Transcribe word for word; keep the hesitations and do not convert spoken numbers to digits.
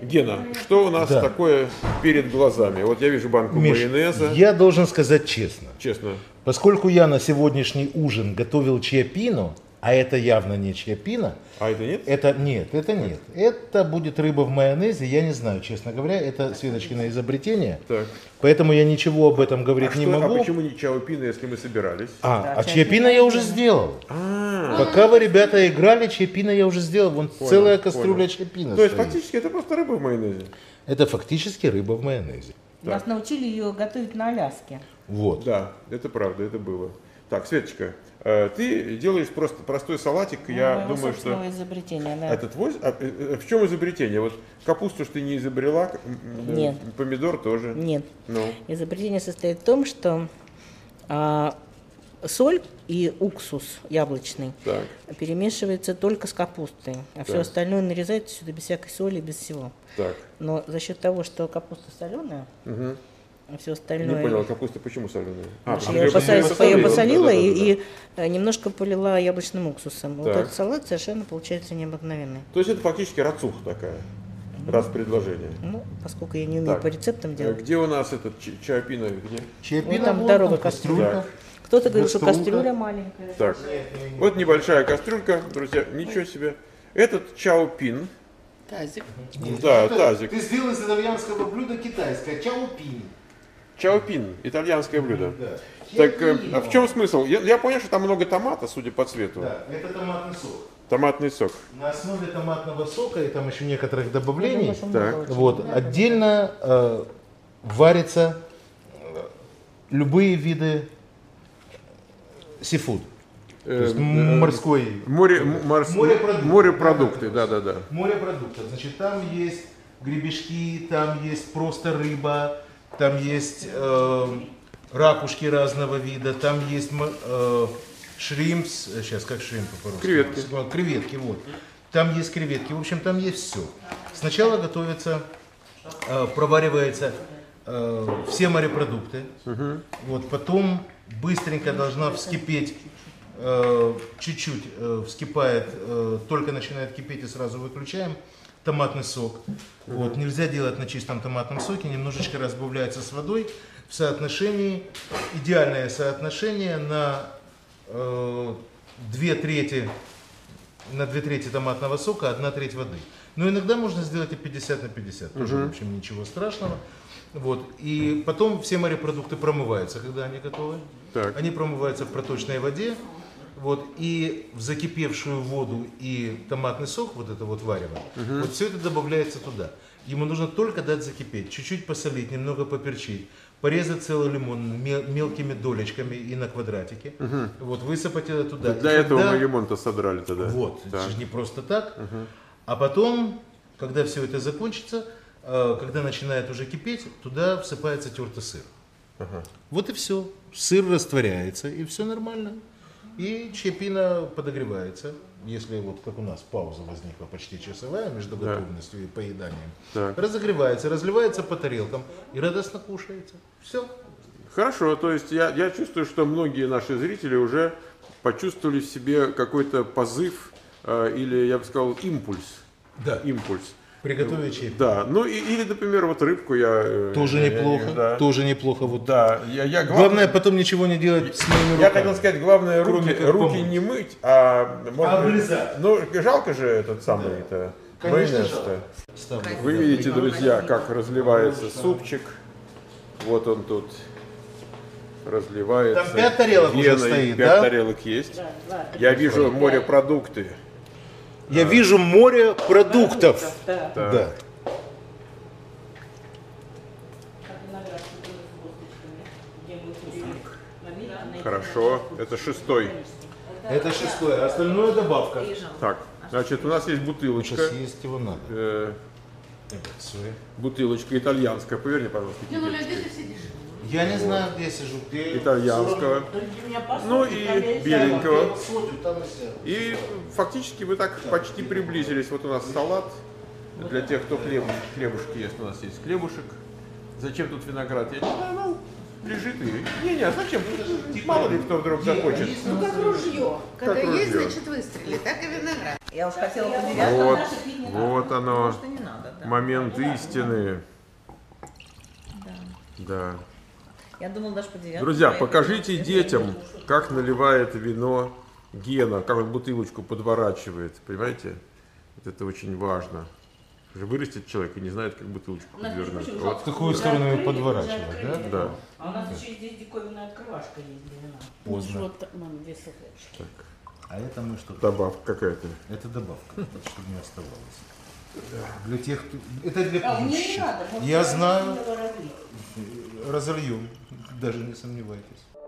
Гена, что у нас Да. такое перед глазами? Вот я вижу банку Миш, майонеза. я должен сказать честно. Честно. Поскольку я на сегодняшний ужин готовил чиапино, а это явно не чиапино, А это нет? это нет, это нет. Это будет рыба в майонезе, я не знаю, честно говоря, это Светочкино изобретение. Так. Поэтому я ничего об этом говорить А, не что, могу. а почему не чаопино, если мы собирались? А, Да, а чиапино чиапино я уже отдельно. сделал. А, Пока вы, ребята, играли, чиапино я уже сделал. Вон Понял, целая кастрюля понял. чиапино то есть стоит. фактически это просто рыба в майонезе. Это фактически рыба в майонезе. Нас научили ее готовить на Аляске. Вот. Да, это правда, это было. Так, Светочка, э, ты делаешь просто простой салатик, я Моего думаю, собственного что... изобретения, да. Это твой? А, э, э, в чем изобретение? Вот капусту ж ты не изобрела, к- м, м, Нет. помидор тоже. Нет. Ну, Изобретение состоит в том, что а, соль и уксус яблочный так. перемешивается только с капустой, а все Так. остальное нарезается сюда без всякой соли, без всего. Так. Но за счет того, что капуста соленая, Мгм. а все Не остальное... понял, капуста почему соленая? А, Значит, потому я ее что посолила, посолила, ее посолила да-да-да-да. и, и э, немножко полила яблочным уксусом. Вот Так. этот салат совершенно получается необыкновенный. То есть это фактически рацуха такая, раз предложение. Ну, поскольку я не умею Так. по рецептам Э, делать. Где у нас этот чи- чиапино? Где? Чиапино, Ну, там вон здоровая там кастрюля. Так. Кто-то говорит, что Кастрюлька. кастрюля маленькая. Так, вот небольшая кастрюлька, друзья, ничего себе. Этот чаопин, Тазик. да, тазик. Ты сделал из итальянского блюда китайское, чаопини. Чаопин, итальянское блюдо. Да. Так, э, Чиапино. а в чем смысл? Я, я понял, что там много томата, судя по цвету. Да, это томатный сок. Томатный сок. На основе томатного сока и там еще некоторых Я добавлений, думаю, что много Так. очень. вот, отдельно э, варятся э, любые виды сифуд. То есть Э, м- э, морской Море, м- морс- Морепродукты. морепродукты, да, да, да. морепродуктов. Значит, там есть гребешки, там есть просто рыба, там есть э, ракушки разного вида, там есть м- э, шримпс, э, сейчас как шримпы по-русски? Креветки. Э, Креветки, вот. Там есть креветки, в общем, там есть все. Сначала готовится, э, проваривается э, все морепродукты, вот, потом быстренько должна вскипеть, э, чуть-чуть э, вскипает, э, только начинает кипеть и сразу выключаем томатный сок. Вот, нельзя делать на чистом томатном соке, немножечко разбавляется с водой в соотношении, идеальное соотношение на э, две трети, на две трети томатного сока, одна треть воды. Но иногда можно сделать и пятьдесят на пятьдесят, тоже, в общем, ничего страшного. Вот. И потом все морепродукты промываются, когда они готовы. Так. Они промываются в проточной воде. Вот, и в закипевшую воду и томатный сок, вот это вот варево, вот все это добавляется туда. Ему нужно только дать закипеть, чуть-чуть посолить, немного поперчить, порезать целый лимон мел- мелкими долечками и на квадратики, вот, высыпать это туда. Для И этого когда- мы лимон-то содрали тогда. Вот, Да. это же не просто так. А потом, когда все это закончится, э, когда начинает уже кипеть, туда всыпается тертый сыр. Вот и все. Сыр растворяется, и все нормально. И чиапино подогревается, если вот как у нас пауза возникла почти часовая между Да. готовностью и поеданием. Так. Разогревается, разливается по тарелкам и радостно кушается. Все. Хорошо, то есть я, я чувствую, что многие наши зрители уже почувствовали в себе какой-то позыв э, или, я бы сказал, импульс. Да. Импульс. Приготовить чиапино. Да, ну и, или, например, вот рыбку я... э, Тоже я- я- неплохо. да. Тоже неплохо. Вот. Да, я, я Главное потом ничего не делать с моими руками. Я хотел сказать, главное руки, Кроме как руки помыть. не мыть, а... может быть, облизать. Ну, жалко же этот самый-то Конечно, майонез-то. Ставлю. Вы видите, друзья, как разливается супчик. Вот он тут разливается. Там пять тарелок уже пеной. стоит, Пять да? тарелок есть. Да, два, три, Я вижу четыре, морепродукты. Я вижу море продуктов. Да. Так. Да. Хорошо, это шестой. Это шестое, а остальное добавка. Так, значит, у нас есть бутылочка. Сейчас есть его надо. Э, Sorry. бутылочка итальянская. Поверни, пожалуйста. Не, ну, кипяточкой. где ты сидишь? Я не знаю, где я сижу. Где Итальянского. Ну и беленького. И фактически вы так почти приблизились. Вот у нас салат. Для тех, кто хлеб, хлебушки ест, у нас есть хлебушек. Зачем тут виноград? Я не знаю, ну, лежит и... Не-не, а зачем? Мало ли кто вдруг захочет. Ну как ружье. Когда Как есть, ружье. значит выстрели. Так и виноград. Я уж хотела поделять. Вот, вот оно, Что не надо, да. момент истины. Да. Да. Я думала даже по девятому. Друзья, покажите детям, как наливает вино Гена, как он бутылочку подворачивает, понимаете? Вот это очень важно. Уже вырастет человек и не знает, как бутылочку подвернуть. Вот. В какую сторону ее подворачивать, да? Да. А у нас еще здесь диковинная открывашка есть для вина. Поздно. Вот, мам, две салфеточки. Так. А это мы что? Добавка какая-то. Это добавка, чтобы не оставалось. Для тех, кто... Это для А, мне не пьющих. надо. может, Я знаю, надо разлить. разольем, даже не сомневайтесь.